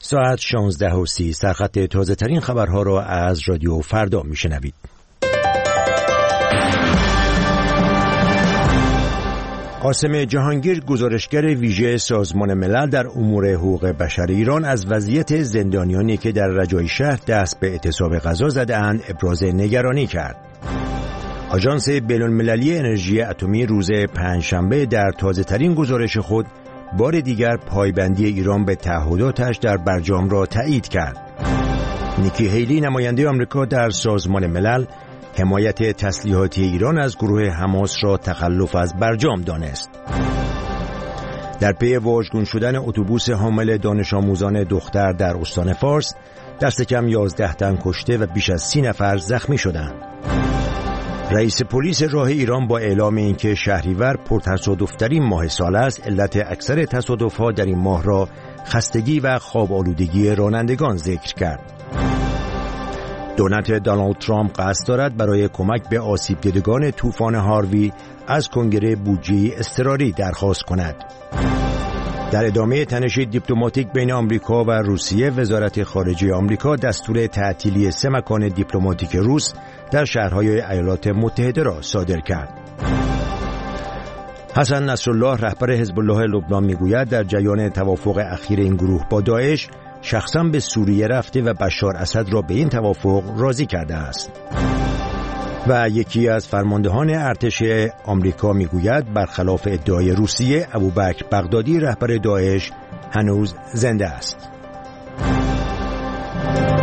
ساعت 16:30 سرخط تازه ترین خبرها را از رادیو فردا میشنوید. قاسم جهانگیر، گزارشگر ویژه سازمان ملل در امور حقوق بشر ایران، از وضعیت زندانیانی که در رجایی شهر دست به اعتصاب غذا زده‌اند ابراز نگرانی کرد. آژانس بین‌المللی انرژی اتمی روز پنجشنبه در تازه‌ترین گزارش خود بار دیگر پایبندی ایران به تعهداتش در برجام را تایید کرد. نیکی هیلی، نماینده آمریکا در سازمان ملل، حمایت تسلیحاتی ایران از گروه حماس را تخلف از برجام دانست. در پی واژگون شدن اتوبوس حامل دانش آموزان دختر در استان فارس، دست کم 11 تن کشته و بیش از 30 نفر زخمی شدند. رئیس پلیس راه ایران با اعلام اینکه شهریور پرتصادف‌ترین ماه سال است، علت اکثر تصادف‌ها در این ماه را خستگی و خواب آلودگی رانندگان ذکر کرد. دولت دونالد ترامپ قصد دارد برای کمک به آسیب دیدگان طوفان هاروی از کنگره بودجه اضطراری درخواست کند. در ادامه تنش دیپلماتیک بین آمریکا و روسیه، وزارت خارجه آمریکا دستور تعطیلی 3 مکان دیپلماتیک روس در شهرهای ایالات متحده را صادر کرد. حسن نصرالله، رهبر حزب الله لبنان، میگوید در جریان توافق اخیر این گروه با داعش شخصا به سوریه رفته و بشار اسد را به این توافق راضی کرده است. و یکی از فرماندهان ارتش آمریکا میگوید برخلاف ادعای روسیه، ابوبکر بغدادی، رهبر داعش، هنوز زنده است.